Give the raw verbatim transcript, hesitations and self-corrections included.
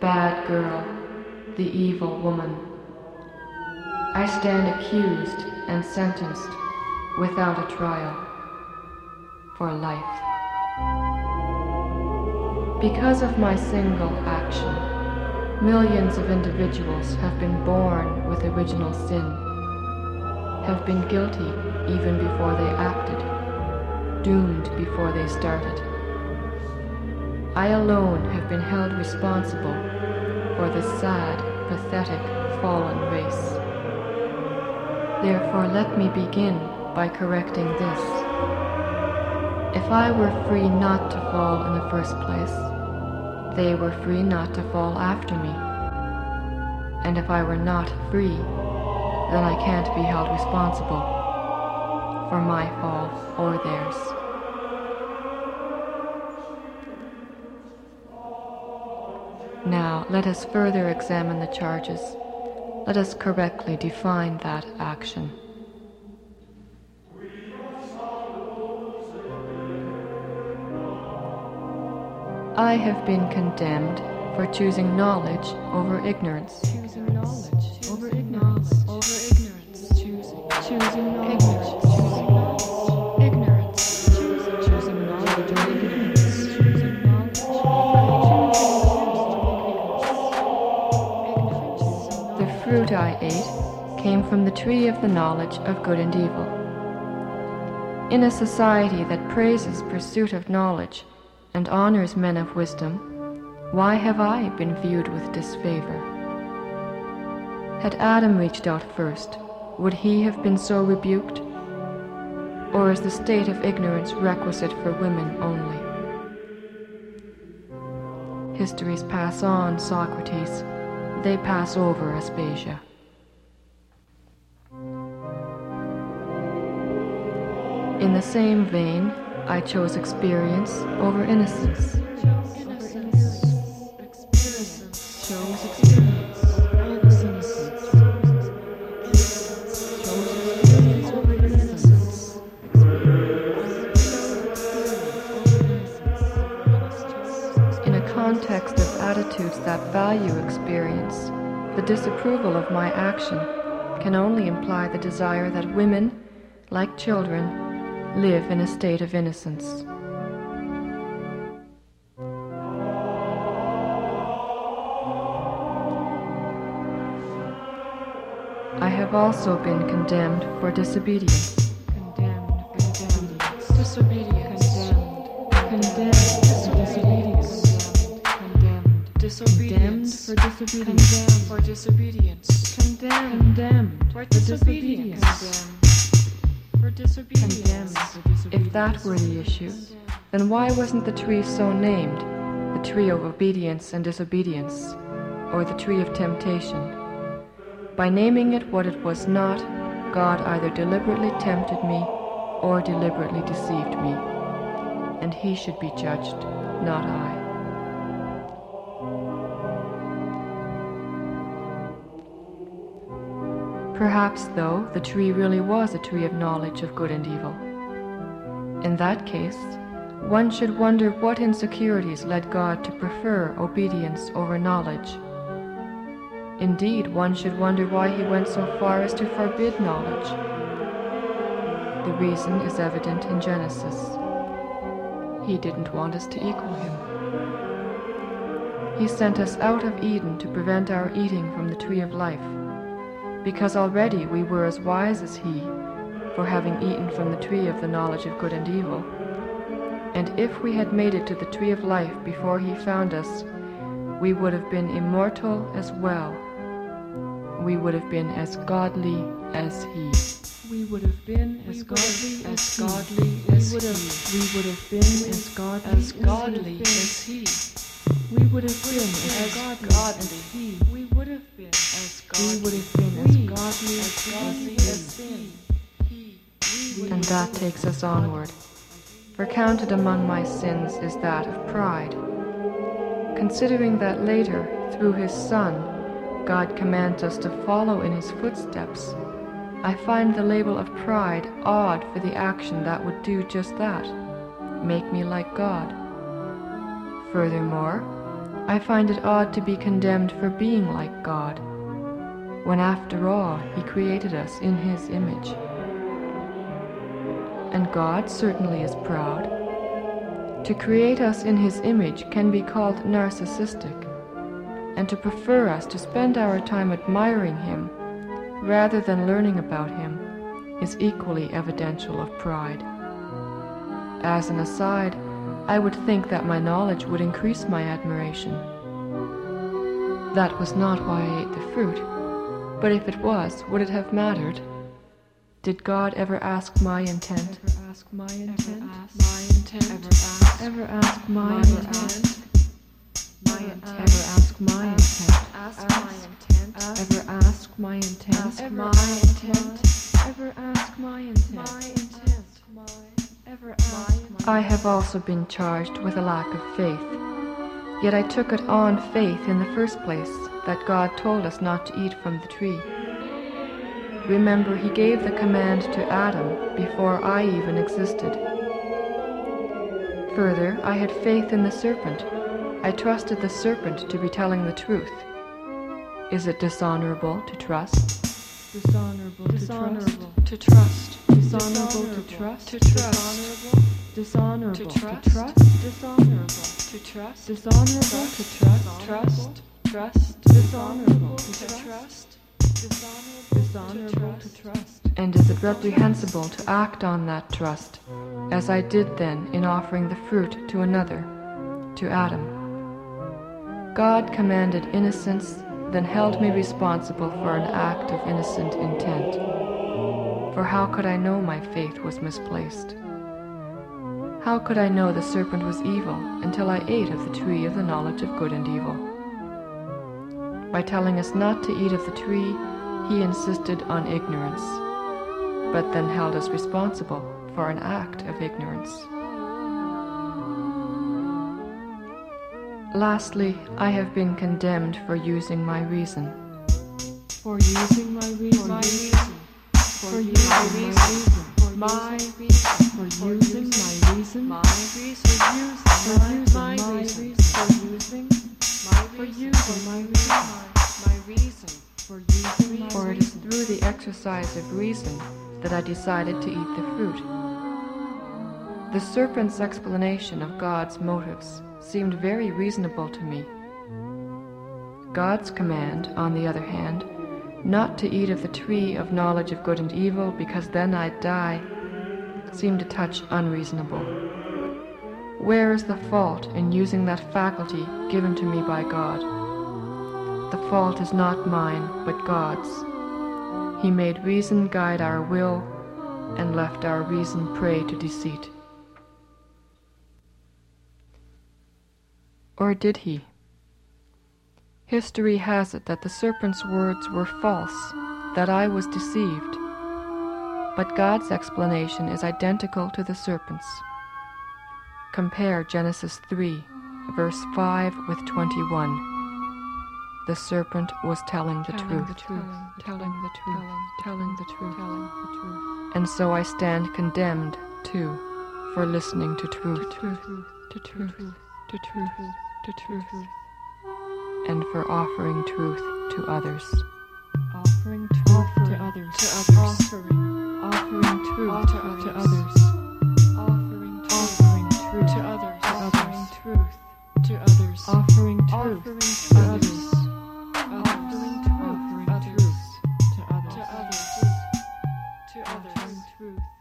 bad girl, the evil woman. I stand accused and sentenced without a trial for life. Because of my single action, millions of individuals have been born with original sin, have been guilty even before they acted, doomed before they started. I alone have been held responsible for this sad, pathetic, fallen race. Therefore, let me begin by correcting this. If I were free not to fall in the first place, they were free not to fall after me. And if I were not free, then I can't be held responsible for my fall or theirs. Now, let us further examine the charges. Let us correctly define that action. I have been condemned for choosing knowledge over ignorance. Choosing knowledge over ignorance. Over ignorance. Choosing. Choosing knowledge. Ignorance. Choosing. Choosing knowledge over ignorance. Choosing knowledge. The fruit I ate came from the tree of the knowledge of good and evil. In a society that praises pursuit of knowledge and honors men of wisdom, why have I been viewed with disfavor? Had Adam reached out first, would he have been so rebuked? Or is the state of ignorance requisite for women only? Histories pass on, Socrates. They pass over, Aspasia. In the same vein, I chose experience over innocence. Innocence. Experience. Chose experience. Innocence. Chose experience over innocence. In a context of attitudes that value experience, the disapproval of my action can only imply the desire that women, like children, live in a state of innocence. I have also been condemned for disobedience. Condemned. Condemned. Disobedience. Condemned. Condemned. Disobedience. Condemned. For disobedience. Condemned. Condemned. For disobedience. Condemned. For disobedience. If that were the issue, then why wasn't the tree so named, the tree of obedience and disobedience, or the tree of temptation? By naming it what it was not, God either deliberately tempted me or deliberately deceived me, and he should be judged, not I. Perhaps, though, the tree really was a tree of knowledge of good and evil. In that case, one should wonder what insecurities led God to prefer obedience over knowledge. Indeed, one should wonder why he went so far as to forbid knowledge. The reason is evident in Genesis. He didn't want us to equal him. He sent us out of Eden to prevent our eating from the tree of life, because already we were as wise as he, for having eaten from the tree of the knowledge of good and evil. And if we had made it to the tree of life before he found us, we would have been immortal as well. We would have been as godly as he. We would have been as godly as godly as he. We would have been as godly as godly as he. We would have been as godly as he. We would have been as godly. We would have been as godly as he. And that takes us onward. For counted among my sins is that of pride. Considering that later, through his Son, God commands us to follow in his footsteps, I find the label of pride odd for the action that would do just that, make me like God. Furthermore, I find it odd to be condemned for being like God, when after all He created us in His image. And God certainly is proud. To create us in His image can be called narcissistic, and to prefer us to spend our time admiring Him rather than learning about Him is equally evidential of pride. As an aside, I would think that my knowledge would increase my admiration. That was not why I ate the fruit, but if it was, would it have mattered? Did God ever ask my intent? Ever ask my intent? My intent? Ever ask? Ever ask my intent? My intent? Ever ask my intent? Ask my intent? Ever ask my intent? Ask my intent? Ever ask my intent? My intent? Ever ask my I have also been charged with a lack of faith, yet I took it on faith in the first place that God told us not to eat from the tree. Remember, He gave the command to Adam before I even existed. Further, I had faith in the serpent. I trusted the serpent to be telling the truth. Is it dishonorable to trust? Dishonorable, Dishonorable to trust. Dishonorable to trust. To trust. Dishonorable To to trust. trust. Dishonorable. To trust. Dishonorable to trust. Trust. Trust. Dishonorable to To trust. trust. Dishonorable to trust. And is it reprehensible to act on that trust, as I did then in offering the fruit to another, to Adam? God commanded innocence, then held me responsible for an act of innocent intent. For how could I know my faith was misplaced? How could I know the serpent was evil until I ate of the tree of the knowledge of good and evil? By telling us not to eat of the tree, He insisted on ignorance, but then held us responsible for an act of ignorance. Lastly, I have been condemned for using my reason. For using my reason. My reason. For using my reason. My reason. For using my reason. My reason. For using my reason. For using my reason. For using my reason. My reason. For using my reason. For it is through the exercise of reason that I decided to eat the fruit. The serpent's explanation of God's motives seemed very reasonable to me. God's command, on the other hand, not to eat of the tree of knowledge of good and evil because then I'd die, seemed a touch unreasonable. Where is the fault in using that faculty given to me by God? The fault is not mine, but God's. He made reason guide our will and left our reason prey to deceit. Or did He? History has it that the serpent's words were false, that I was deceived. But God's explanation is identical to the serpent's. Compare Genesis three, verse five with twenty-one. The serpent was telling the Telling truth. the truth. Telling the truth. Telling the truth. Telling the truth. And so I stand condemned, too, for listening to truth, To truth. To truth. To truth. To truth. and for offering truth to others. Offering truth to others. To others. Offering. Offering truth to others. Offering truth to others. Offering truth to others. Offering truth to others. Offering truth to others. To others. To others. To others. Truth.